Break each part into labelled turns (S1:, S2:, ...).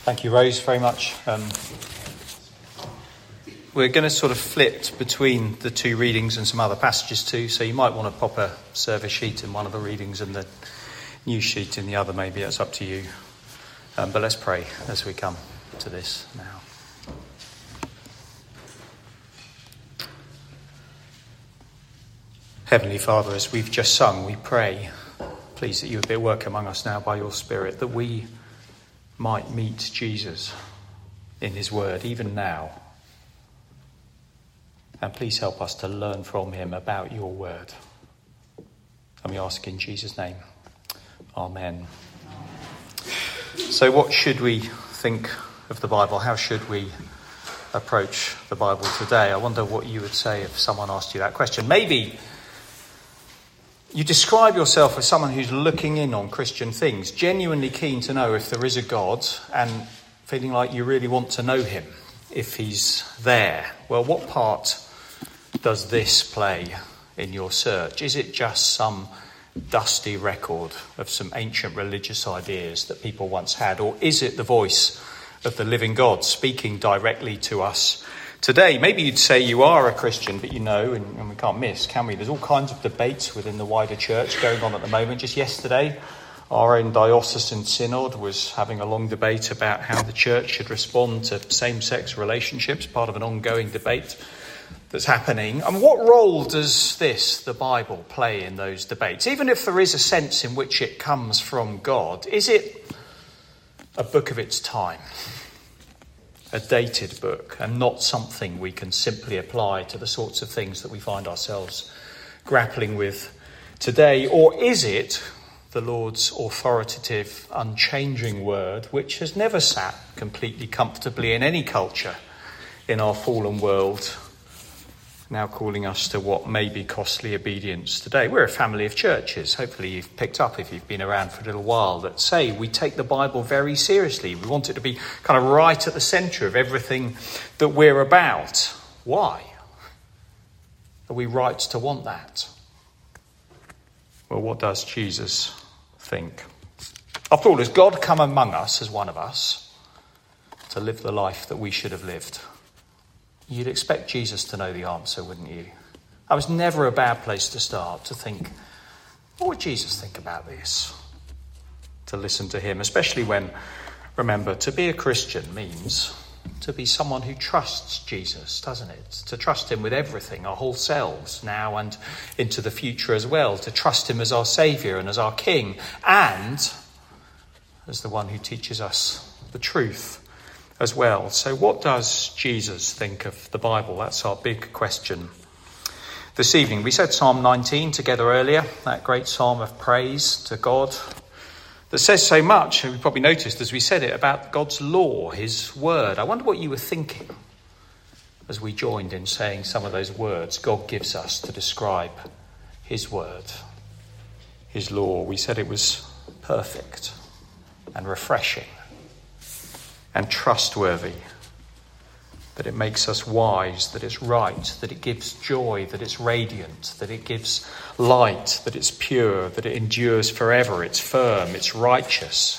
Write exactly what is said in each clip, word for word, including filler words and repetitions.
S1: Thank you, Rose, very much. Um, we're going to sort of flip between the two readings and some other passages too, so you might want to pop a service sheet in one of the readings and the news sheet in the other, maybe. That's up to you. Um, but let's pray as we come to this now. Heavenly Father, as we've just sung, we pray, please, that you would be at work among us now by your Spirit, that we might meet Jesus in his word, even now. And please help us to learn from him about your word. And we ask in Jesus' name. Amen. So what should we think of the Bible? How should we approach the Bible today? I wonder what you would say if someone asked you that question. Maybe you describe yourself as someone who's looking in on Christian things, genuinely keen to know if there is a God and feeling like you really want to know him, if he's there. Well, what part does this play in your search? Is it just some dusty record of some ancient religious ideas that people once had? Or is it the voice of the living God speaking directly to us today? Maybe you'd say you are a Christian, but you know, and, and we can't miss, can we? There's all kinds of debates within the wider church going on at the moment. Just yesterday, our own diocesan synod was having a long debate about how the church should respond to same-sex relationships, part of an ongoing debate that's happening. And what role does this, the Bible, play in those debates? Even if there is a sense in which it comes from God, is it a book of its time? A dated book, and not something we can simply apply to the sorts of things that we find ourselves grappling with today? Or is it the Lord's authoritative, unchanging word, which has never sat completely comfortably in any culture in our fallen world, now calling us to what may be costly obedience today? We're a family of churches, hopefully you've picked up if you've been around for a little while, that say we take the Bible very seriously. We want it to be kind of right at the centre of everything that we're about. Why? Are we right to want that? Well, what does Jesus think? After all, has God come among us as one of us to live the life that we should have lived? You'd expect Jesus to know the answer, wouldn't you? That was never a bad place to start, to think, what would Jesus think about this? To listen to him, especially when, remember, to be a Christian means to be someone who trusts Jesus, doesn't it? To trust him with everything, our whole selves, now and into the future as well. To trust him as our Saviour and as our King, and as the one who teaches us the truth as well. So what does Jesus think of the Bible? That's our big question this evening. We said Psalm nineteen together earlier, that great psalm of praise to God that says so much, and we probably noticed as we said it, about God's law, his word. I wonder what you were thinking as we joined in saying some of those words God gives us to describe his word, his law. We said it was perfect and refreshing and trustworthy, that it makes us wise, that it's right, that it gives joy, that it's radiant, that it gives light, that it's pure, that it endures forever, it's firm, it's righteous.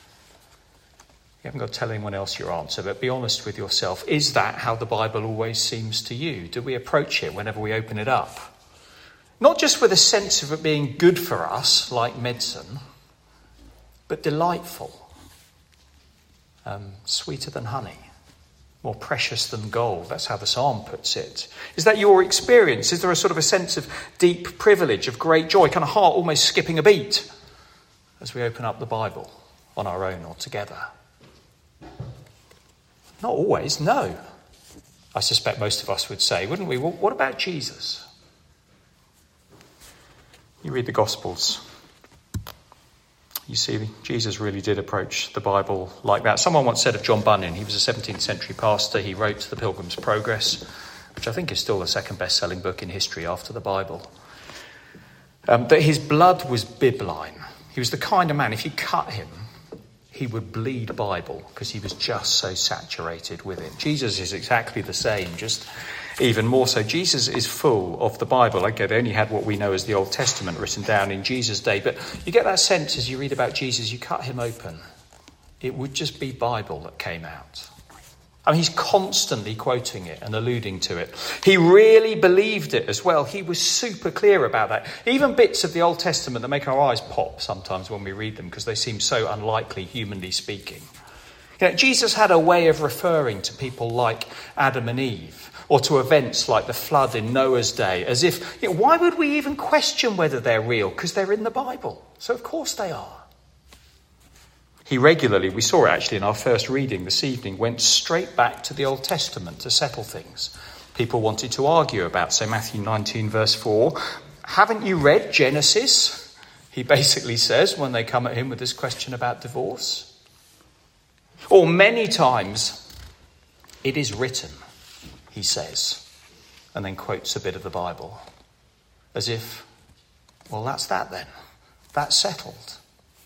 S1: You haven't got to tell anyone else your answer, but be honest with yourself. Is that how the Bible always seems to you? Do we approach it whenever we open it up? Not just with a sense of it being good for us, like medicine, but delightful. Um, sweeter than honey, more precious than gold. That's how the psalm puts it. Is that your experience? Is there a sort of a sense of deep privilege, of great joy, kind of heart almost skipping a beat as we open up the Bible on our own or together? Not always, no. I suspect most of us would say, wouldn't we? Well, what about Jesus? You read the Gospels. You see, Jesus really did approach the Bible like that. Someone once said of John Bunyan, he was a seventeenth century pastor. He wrote The Pilgrim's Progress, which I think is still the second best-selling book in history after the Bible, um, that his blood was bibline. He was the kind of man, if you cut him, he would bleed Bible because he was just so saturated with it. Jesus is exactly the same, just even more so. Jesus is full of the Bible. Okay, they only had what we know as the Old Testament written down in Jesus' day, but you get that sense as you read about Jesus, you cut him open it would just be Bible that came out. I mean, he's constantly quoting it and alluding to it. He really believed it as well. He was super clear about that. Even bits of the Old Testament that make our eyes pop sometimes when we read them because they seem so unlikely, humanly speaking. You know, Jesus had a way of referring to people like Adam and Eve, or to events like the flood in Noah's day, as if, you know, why would we even question whether they're real? Because they're in the Bible. So of course they are. He regularly, we saw it actually in our first reading this evening, went straight back to the Old Testament to settle things. People wanted to argue about, say, Matthew nineteen verse four. Haven't you read Genesis? He basically says when they come at him with this question about divorce. Or many times, it is written, he says, and then quotes a bit of the Bible. As if, well, that's that then. That's settled.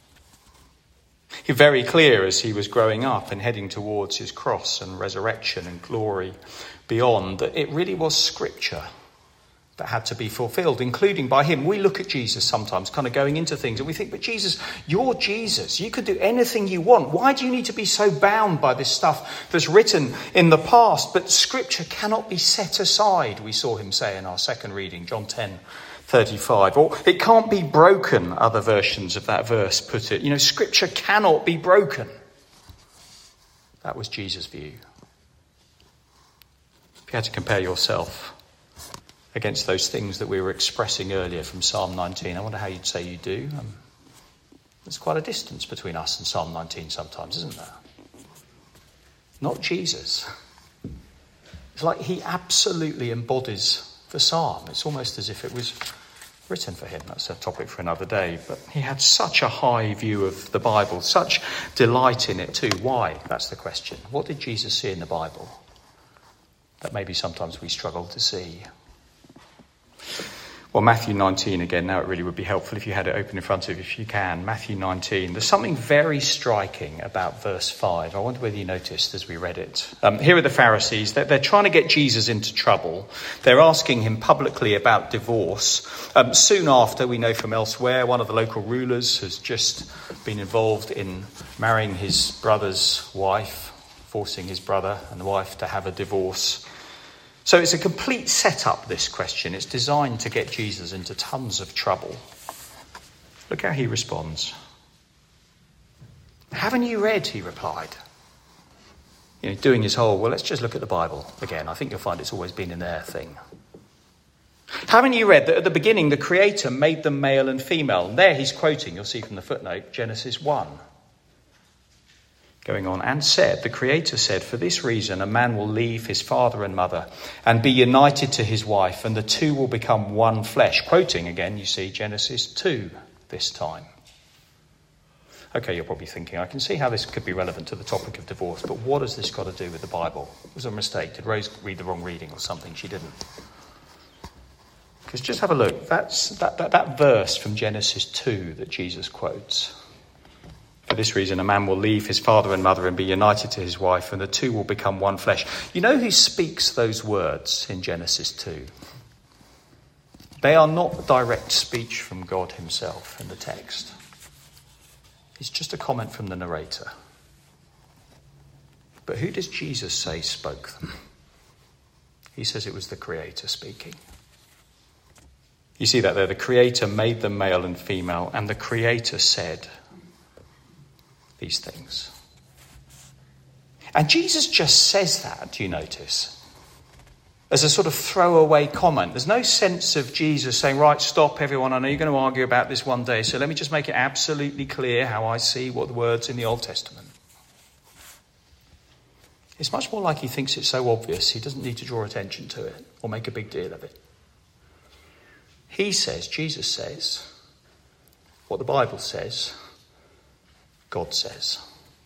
S1: He was very clear as he was growing up and heading towards his cross and resurrection and glory beyond that it really was Scripture that had to be fulfilled, including by him. We look at Jesus sometimes kind of going into things and we think, but Jesus, you're Jesus. You can do anything you want. Why do you need to be so bound by this stuff that's written in the past? But Scripture cannot be set aside, we saw him say in our second reading, John ten thirty-five. Or it can't be broken, other versions of that verse put it. You know, Scripture cannot be broken. That was Jesus' view. If you had to compare yourself against those things that we were expressing earlier from Psalm nineteen, I wonder how you'd say you do. Um, there's quite a distance between us and Psalm nineteen sometimes, isn't there? Not Jesus. It's like he absolutely embodies the psalm. It's almost as if it was written for him. That's a topic for another day. But he had such a high view of the Bible, such delight in it too. Why? That's the question. What did Jesus see in the Bible that maybe sometimes we struggle to see? Well, Matthew nineteen again, now it really would be helpful if you had it open in front of you, if you can. Matthew nineteen. There's something very striking about verse five. I wonder whether you noticed as we read it. Um, here are the Pharisees. They're, they're trying to get Jesus into trouble. They're asking him publicly about divorce. Um, soon after, we know from elsewhere, one of the local rulers has just been involved in marrying his brother's wife, forcing his brother and the wife to have a divorce. So it's a complete setup, this question. It's designed to get Jesus into tons of trouble. Look how he responds. Haven't you read, he replied. You know, doing his whole, well, let's just look at the Bible again. I think you'll find it's always been in there thing. Haven't you read that at the beginning the Creator made them male and female? And there he's quoting, you'll see from the footnote, Genesis one. Going on, and said, the Creator said, for this reason a man will leave his father and mother and be united to his wife, and the two will become one flesh. Quoting again, you see, Genesis two this time. Okay, you're probably thinking, I can see how this could be relevant to the topic of divorce, but what has this got to do with the Bible? It was a mistake. Did Rose read the wrong reading or something? She didn't. Because just have a look. That's that, that, that verse from Genesis two that Jesus quotes. For this reason, a man will leave his father and mother and be united to his wife, and the two will become one flesh. You know who speaks those words in Genesis two? They are not direct speech from God himself in the text. It's just a comment from the narrator. But who does Jesus say spoke them? He says it was the Creator speaking. You see that there, the Creator made them male and female, and the Creator said these things. And Jesus just says that, do you notice? As a sort of throwaway comment. There's no sense of Jesus saying, right, stop everyone, I know you're going to argue about this one day, so let me just make it absolutely clear how I see what the words in the Old Testament. It's much more like he thinks it's so obvious he doesn't need to draw attention to it or make a big deal of it. He says, Jesus says, what the Bible says, God says.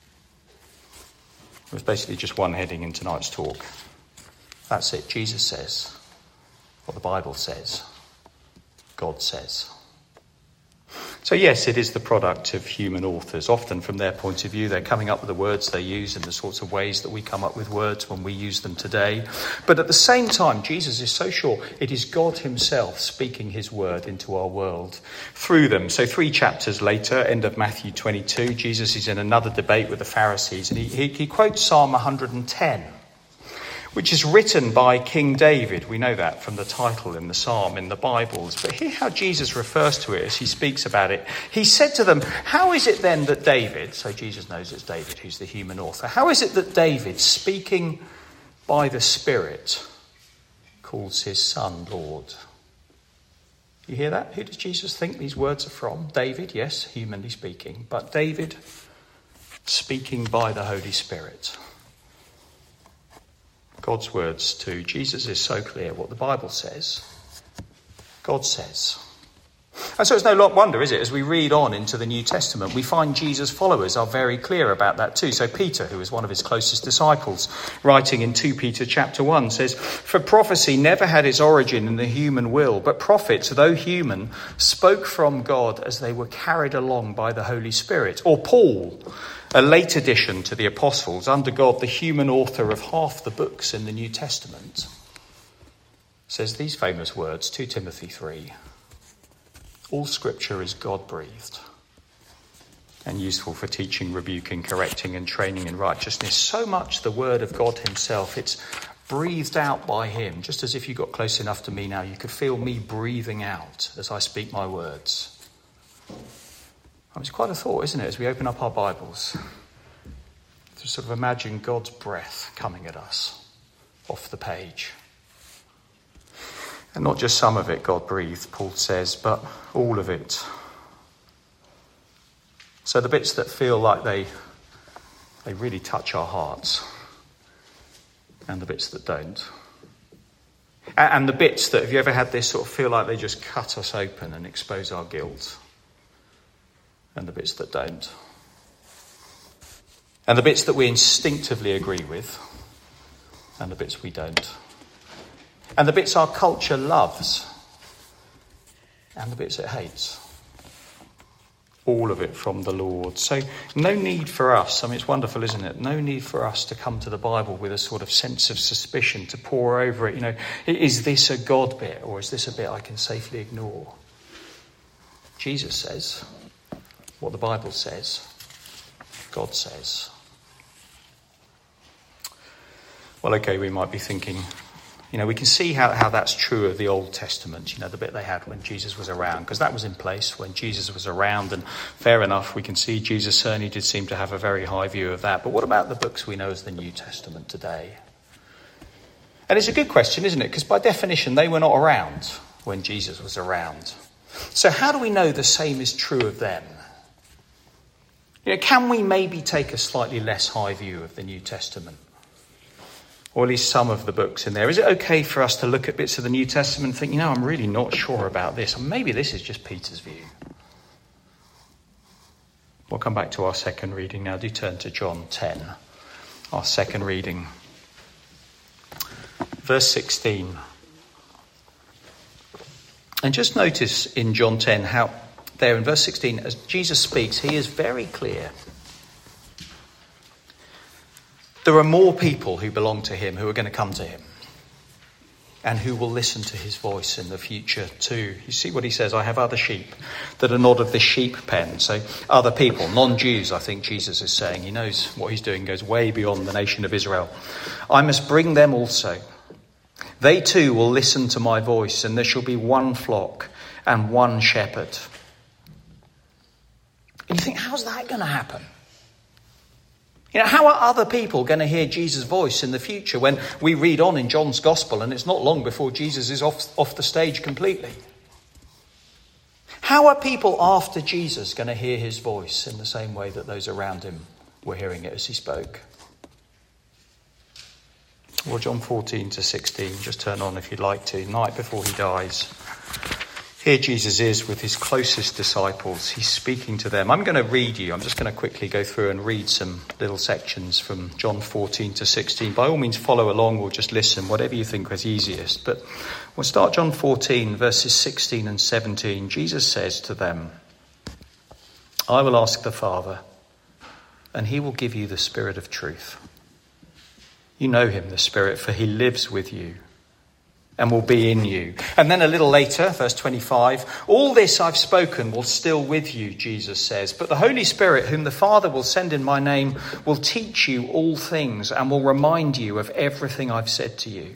S1: It was basically just one heading in tonight's talk. That's it. Jesus says what the Bible says, God says. So So yes, it is the product of human authors. Often from their point of view, they're coming up with the words they use in the sorts of ways that we come up with words when we use them today. But at the same time, Jesus is so sure it is God himself speaking his word into our world through them. So three chapters later, end of Matthew twenty-two, Jesus is in another debate with the Pharisees, and he, he, he quotes Psalm one hundred ten. Which is written by King David. We know that from the title in the psalm in the Bibles. But hear how Jesus refers to it as he speaks about it. He said to them, how is it then that David, so Jesus knows it's David who's the human author, how is it that David, speaking by the Spirit, calls his son Lord? You hear that? Who does Jesus think these words are from? David, yes, humanly speaking. But David speaking by the Holy Spirit. God's words too. Jesus is so clear what the Bible says. God says. And so it's no wonder, is it, as we read on into the New Testament, we find Jesus' followers are very clear about that too. So Peter, who was one of his closest disciples, writing in Second Peter chapter one, says, for prophecy never had its origin in the human will, but prophets, though human, spoke from God as they were carried along by the Holy Spirit. Or Paul, a late addition to the apostles, under God, the human author of half the books in the New Testament, says these famous words, Second Timothy three. All scripture is God-breathed and useful for teaching, rebuking, correcting and training in righteousness. So much the word of God himself, it's breathed out by him. Just as if you got close enough to me now, you could feel me breathing out as I speak my words. It's quite a thought, isn't it, as we open up our Bibles, to sort of imagine God's breath coming at us off the page. And not just some of it God breathed, Paul says, but all of it. So the bits that feel like they they really touch our hearts, and the bits that don't. And the bits that, have you ever had this sort of feel like they just cut us open and expose our guilt? And the bits that don't. And the bits that we instinctively agree with, and the bits we don't. And the bits our culture loves, and the bits it hates. All of it from the Lord. So no need for us, I mean, it's wonderful, isn't it? No need for us to come to the Bible with a sort of sense of suspicion, to pore over it. You know, is this a God bit, or is this a bit I can safely ignore? Jesus says what the Bible says, God says. Well, okay, we might be thinking, you know, we can see how, how that's true of the Old Testament, you know, the bit they had when Jesus was around, because that was in place when Jesus was around, and fair enough, we can see Jesus certainly did seem to have a very high view of that. But what about the books we know as the New Testament today? And it's a good question, isn't it? Because by definition, they were not around when Jesus was around. So how do we know the same is true of them? You know, can we maybe take a slightly less high view of the New Testament? Or at least some of the books in there. Is it okay for us to look at bits of the New Testament and think, you know, I'm really not sure about this. Or maybe this is just Peter's view. We'll come back to our second reading now. Do turn to John ten, our second reading. Verse sixteen. And just notice in John ten how there in verse sixteen, as Jesus speaks, he is very clear. There are more people who belong to him who are going to come to him and who will listen to his voice in the future too. You see what he says, I have other sheep that are not of this sheep pen. So other people, non-Jews, I think Jesus is saying. He knows what he's doing goes way beyond the nation of Israel. I must bring them also. They too will listen to my voice, and there shall be one flock and one shepherd. And you think, how's that going to happen? You know, how are other people going to hear Jesus' voice in the future when we read on in John's Gospel and it's not long before Jesus is off, off the stage completely? How are people after Jesus going to hear his voice in the same way that those around him were hearing it as he spoke? Well, John fourteen to sixteen, just turn on if you'd like to, night before he dies. Here Jesus is with his closest disciples. He's speaking to them. I'm going to read you. I'm just going to quickly go through and read some little sections from John fourteen to sixteen. By all means, follow along or just listen, whatever you think is easiest. But we'll start John fourteen, verses sixteen and seventeen. Jesus says to them, I will ask the Father, and he will give you the Spirit of truth. You know him, the Spirit, for he lives with you and will be in you. And then a little later, verse twenty-five, all this I've spoken will still with you, Jesus says. But the Holy Spirit, whom the Father will send in my name, will teach you all things and will remind you of everything I've said to you.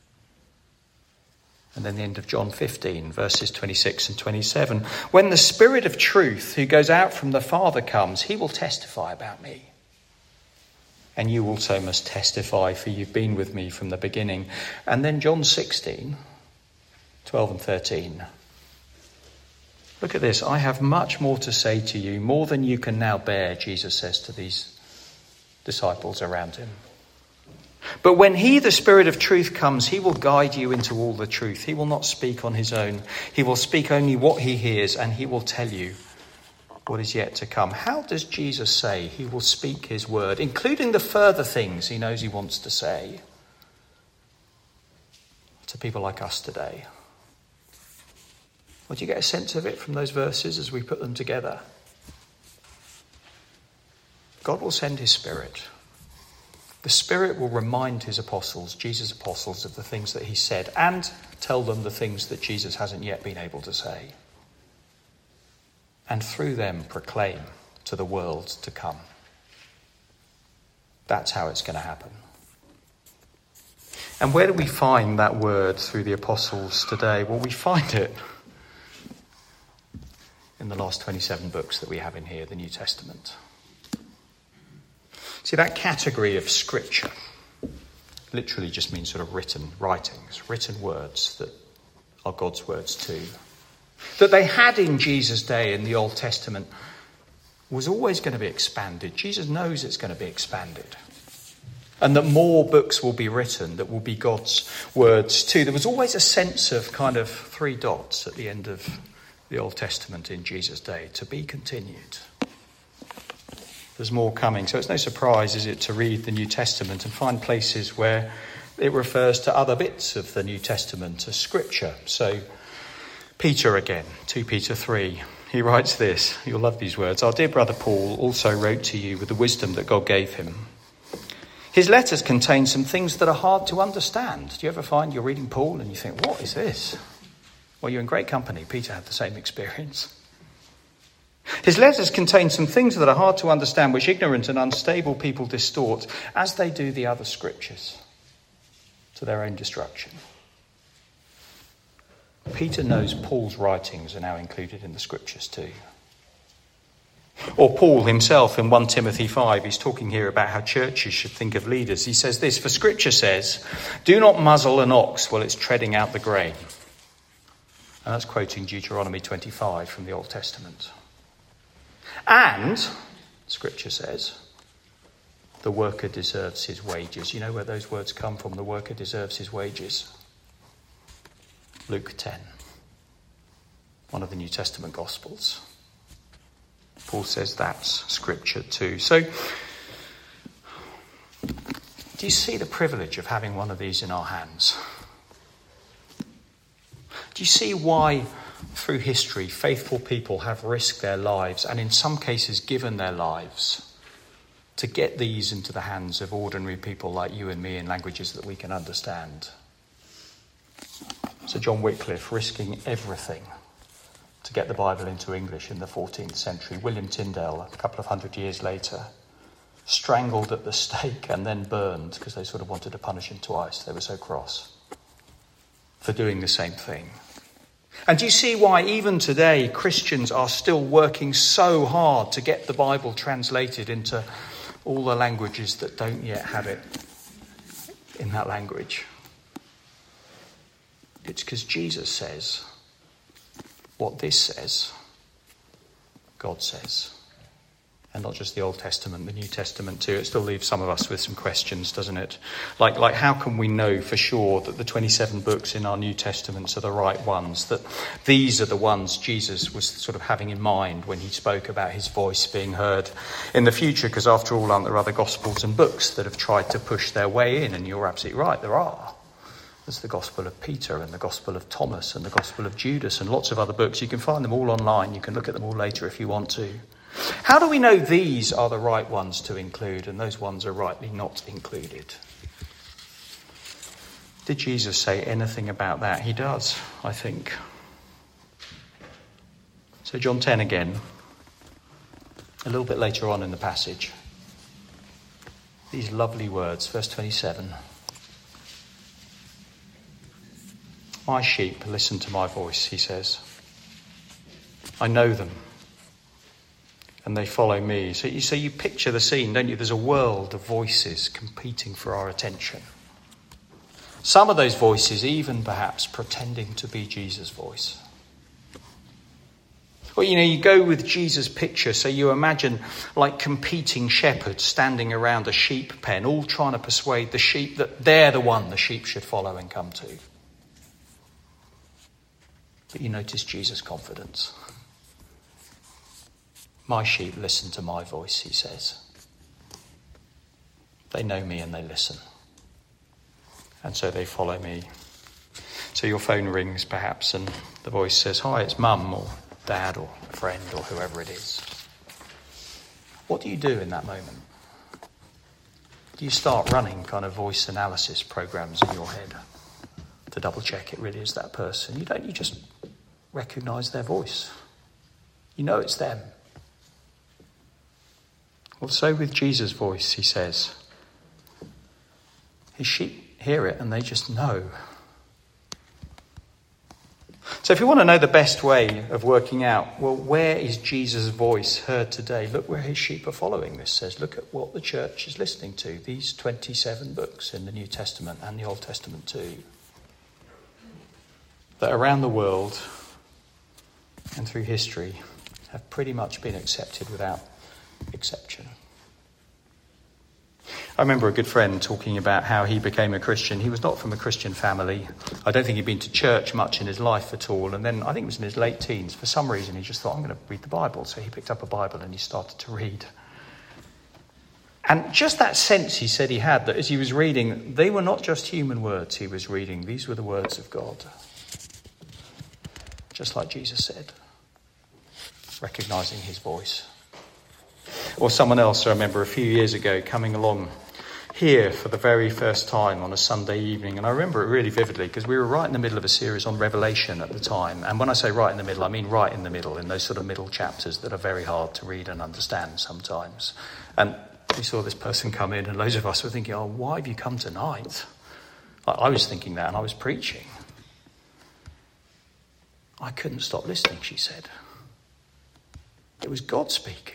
S1: And then the end of John fifteen, verses twenty-six and twenty-seven. When the Spirit of truth who goes out from the Father comes, he will testify about me. And you also must testify, for you've been with me from the beginning. And then John sixteen, twelve and thirteen. Look at this. I have much more to say to you, more than you can now bear, Jesus says to these disciples around him. But when he, the Spirit of truth, comes, he will guide you into all the truth. He will not speak on his own. He will speak only what he hears, and he will tell you what is yet to come. How does Jesus say he will speak his word, including the further things he knows he wants to say to people like us today? Well, do you get a sense of it from those verses as we put them together? God will send his Spirit. The Spirit will remind his apostles, Jesus' apostles, of the things that he said and tell them the things that Jesus hasn't yet been able to say. And through them proclaim to the world to come. That's how it's going to happen. And where do we find that word through the apostles today? Well, we find it in the last twenty-seven books that we have in here, the New Testament. See, that category of scripture literally just means sort of written writings, written words that are God's words too. That they had in Jesus' day in the Old Testament was always going to be expanded. Jesus knows it's going to be expanded. And that more books will be written that will be God's words too. There was always a sense of kind of three dots at the end of the Old Testament in Jesus' day, to be continued. There's more coming. So it's no surprise, is it, to read the New Testament and find places where it refers to other bits of the New Testament as scripture. So Peter again, Second Peter three, he writes this. You'll love these words. Our dear brother Paul also wrote to you with the wisdom that God gave him. His letters contain some things that are hard to understand. Do you ever find you're reading Paul and you think, what is this? Well, you're in great company. Peter had the same experience. His letters contain some things that are hard to understand, which ignorant and unstable people distort, as they do the other scriptures, to their own destruction. Peter knows Paul's writings are now included in the scriptures too. Or Paul himself in First Timothy five, he's talking here about how churches should think of leaders. He says this, for scripture says, do not muzzle an ox while it's treading out the grain. And that's quoting Deuteronomy twenty-five from the Old Testament. And, scripture says, the worker deserves his wages. You know where those words come from? The worker deserves his wages. Luke ten, one of the New Testament Gospels. Paul says that's scripture too. So, do you see the privilege of having one of these in our hands? Do you see why, through history, faithful people have risked their lives and in some cases given their lives to get these into the hands of ordinary people like you and me in languages that we can understand? So John Wycliffe risking everything to get the Bible into English in the fourteenth century. William Tyndale, a couple of hundred years later, strangled at the stake and then burned because they sort of wanted to punish him twice. They were so cross for doing the same thing. And do you see why even today Christians are still working so hard to get the Bible translated into all the languages that don't yet have it in that language? It's because Jesus says what this says, God says. And not just the Old Testament, the New Testament too. It still leaves some of us with some questions, doesn't it? Like, like how can we know for sure that the twenty-seven books in our New Testaments are the right ones? That these are the ones Jesus was sort of having in mind when he spoke about his voice being heard in the future? Because after all, aren't there other Gospels and books that have tried to push their way in? And you're absolutely right, there are. There's the Gospel of Peter and the Gospel of Thomas and the Gospel of Judas and lots of other books. You can find them all online. You can look at them all later if you want to. How do we know these are the right ones to include and those ones are rightly not included? Did Jesus say anything about that? He does, I think. So John ten again, a little bit later on in the passage. These lovely words, verse twenty-seven. My sheep listen to my voice, he says. I know them, and they follow me. So you, so you picture the scene, don't you? There's a world of voices competing for our attention. Some of those voices even perhaps pretending to be Jesus' voice. Well, you know, you go with Jesus' picture, so you imagine like competing shepherds standing around a sheep pen, all trying to persuade the sheep that they're the one the sheep should follow and come to. But you notice Jesus' confidence. My sheep listen to my voice, he says. They know me and they listen. And so they follow me. So your phone rings perhaps and the voice says, hi, it's mum or dad or a friend or whoever it is. What do you do in that moment? Do you start running kind of voice analysis programs in your head to double check it really is that person? You don't, you just recognise their voice. You know it's them. Well, so with Jesus' voice, he says, his sheep hear it and they just know. So if you want to know the best way of working out, well, where is Jesus' voice heard today? Look where his sheep are following, this says. Look at what the church is listening to. These twenty-seven books in the New Testament and the Old Testament too. That around the world and through history have pretty much been accepted without exception. I remember a good friend talking about how he became a Christian. He was not from a Christian family. I don't think he'd been to church much in his life at all. And then I think it was in his late teens. For some reason, he just thought, I'm going to read the Bible. So he picked up a Bible and he started to read. And just that sense he said he had, that as he was reading, they were not just human words he was reading. These were the words of God. Just like Jesus said, recognising his voice. Or someone else, I remember a few years ago, coming along here for the very first time on a Sunday evening. And I remember it really vividly because we were right in the middle of a series on Revelation at the time. And when I say right in the middle, I mean right in the middle, in those sort of middle chapters that are very hard to read and understand sometimes. And we saw this person come in and loads of us were thinking, oh, why have you come tonight? I was thinking that and I was preaching. I couldn't stop listening, she said. It was God speaking.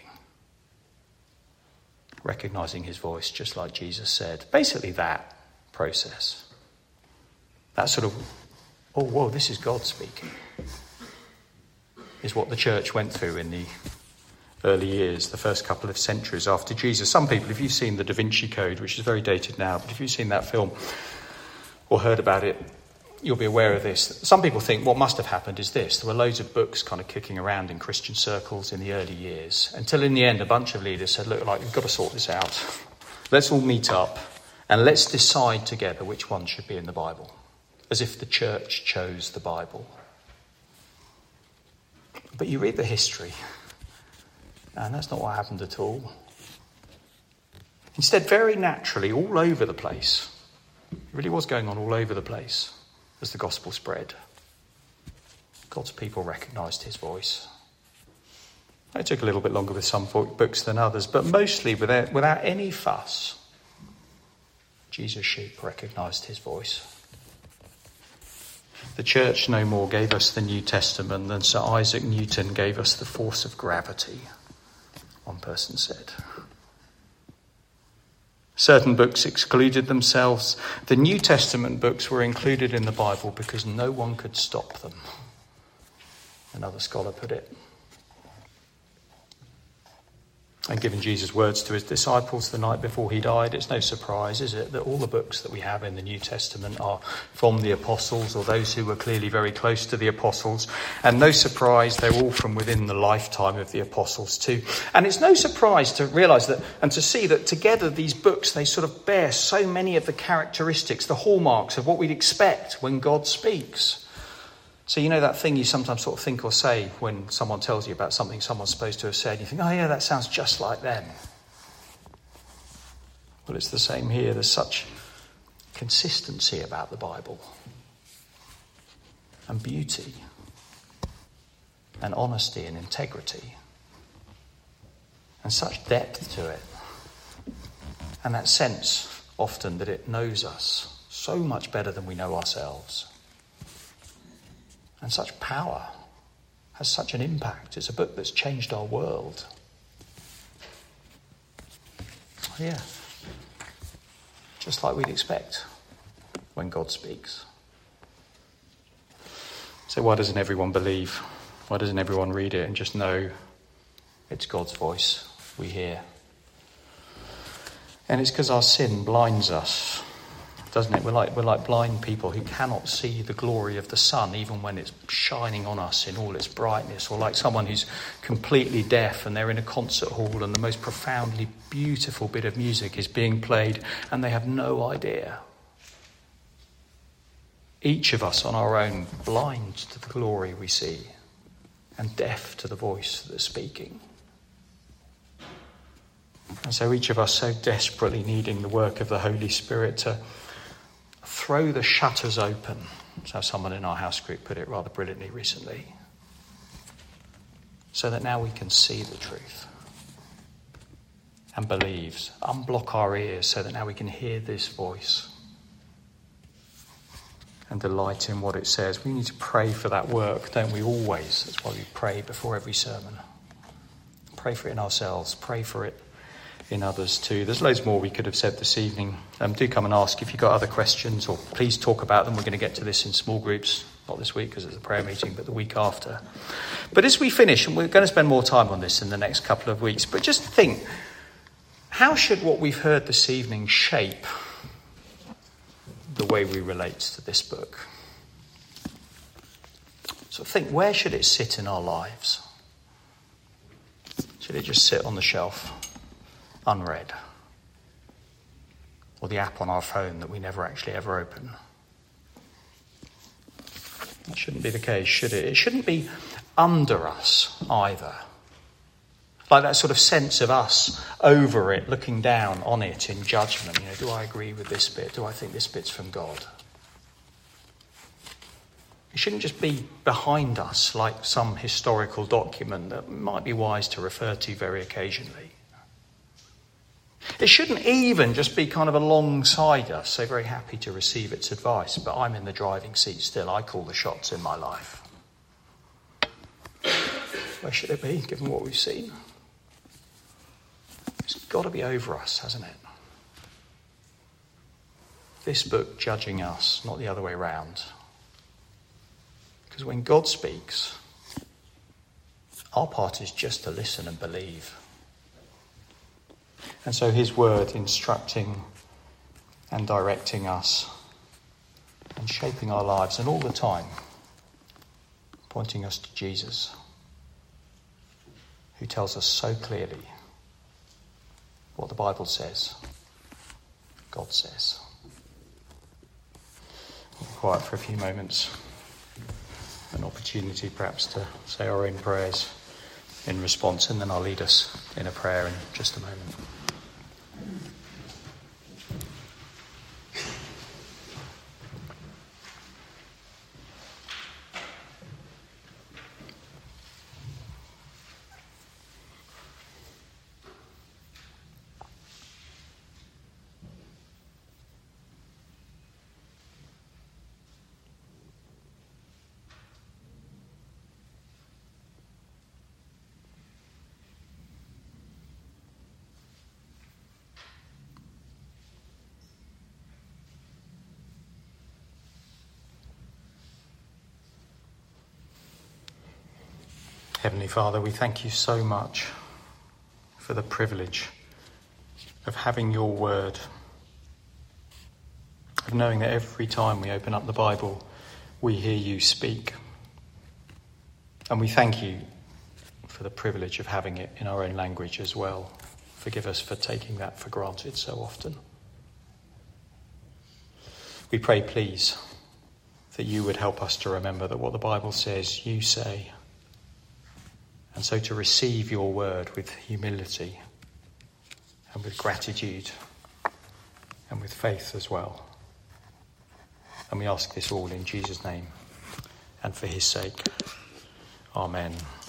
S1: Recognising his voice, just like Jesus said. Basically that process. That sort of, oh, whoa, this is God speaking, is what the church went through in the early years, the first couple of centuries after Jesus. Some people, if you've seen the Da Vinci Code, which is very dated now, but if you've seen that film or heard about it, you'll be aware of this. Some people think what must have happened is this. There were loads of books kind of kicking around in Christian circles in the early years, until in the end a bunch of leaders said, look, like, we've got to sort this out. Let's all meet up and let's decide together which one should be in the Bible, as if the church chose the Bible. But you read the history, and that's not what happened at all. Instead, very naturally, all over the place, it really was going on all over the place, as the gospel spread, God's people recognised his voice. It took a little bit longer with some books than others, but mostly without, without any fuss, Jesus' sheep recognised his voice. The church no more gave us the New Testament than Sir Isaac Newton gave us the force of gravity, one person said. Certain books excluded themselves. The New Testament books were included in the Bible because no one could stop them. Another scholar put it. And given Jesus' words to his disciples the night before he died, it's no surprise, is it, that all the books that we have in the New Testament are from the apostles or those who were clearly very close to the apostles. And no surprise, they're all from within the lifetime of the apostles too. And it's no surprise to realise that and to see that together these books, they sort of bear so many of the characteristics, the hallmarks of what we'd expect when God speaks. So you know that thing you sometimes sort of think or say when someone tells you about something someone's supposed to have said, you think, oh yeah, that sounds just like them. Well, it's the same here. There's such consistency about the Bible, and beauty, and honesty and integrity, and such depth to it, and that sense often that it knows us so much better than we know ourselves, and such power, has such an impact. It's a book that's changed our world. Oh, yeah. Just like we'd expect when God speaks. So why doesn't everyone believe? Why doesn't everyone read it and just know it's God's voice we hear? And it's because our sin blinds us, doesn't it? We're like, we're like blind people who cannot see the glory of the sun even when it's shining on us in all its brightness, or like someone who's completely deaf and they're in a concert hall and the most profoundly beautiful bit of music is being played and they have no idea. Each of us on our own blind to the glory we see and deaf to the voice that's speaking. And so each of us so desperately needing the work of the Holy Spirit to throw the shutters open. That's how someone in our house group put it rather brilliantly recently. So that now we can see the truth and believe. Unblock our ears so that now we can hear this voice and delight in what it says. We need to pray for that work, don't we, always? That's why we pray before every sermon. Pray for it in ourselves. Pray for it in others too. There's loads more we could have said this evening. Um, do come and ask if you've got other questions, or please talk about them. We're going to get to this in small groups, not this week because it's a prayer meeting, but the week after. But as we finish, and we're going to spend more time on this in the next couple of weeks, but just think, how should what we've heard this evening shape the way we relate to this book? So think, where should it sit in our lives? Should it just sit on the shelf, unread? Or the app on our phone that we never actually ever open? That shouldn't be the case, should it? It shouldn't be under us either. Like that sort of sense of us over it, looking down on it in judgment. You know, do I agree with this bit? Do I think this bit's from God? It shouldn't just be behind us like some historical document that might be wise to refer to very occasionally. It shouldn't even just be kind of alongside us, so very happy to receive its advice, but I'm in the driving seat still. I call the shots in my life. Where should it be, given what we've seen? It's got to be over us, hasn't it? This book judging us, not the other way round. Because when God speaks, our part is just to listen and believe. And so his word instructing and directing us and shaping our lives, and all the time pointing us to Jesus, who tells us so clearly what the Bible says, God says. We'll be quiet for a few moments. An opportunity perhaps to say our own prayers in response, and then I'll lead us in a prayer in just a moment. Heavenly Father, we thank you so much for the privilege of having your word, of knowing that every time we open up the Bible, we hear you speak. And we thank you for the privilege of having it in our own language as well. Forgive us for taking that for granted so often. We pray, please, that you would help us to remember that what the Bible says, you say. And so to receive your word with humility and with gratitude and with faith as well. And we ask this all in Jesus' name and for his sake. Amen.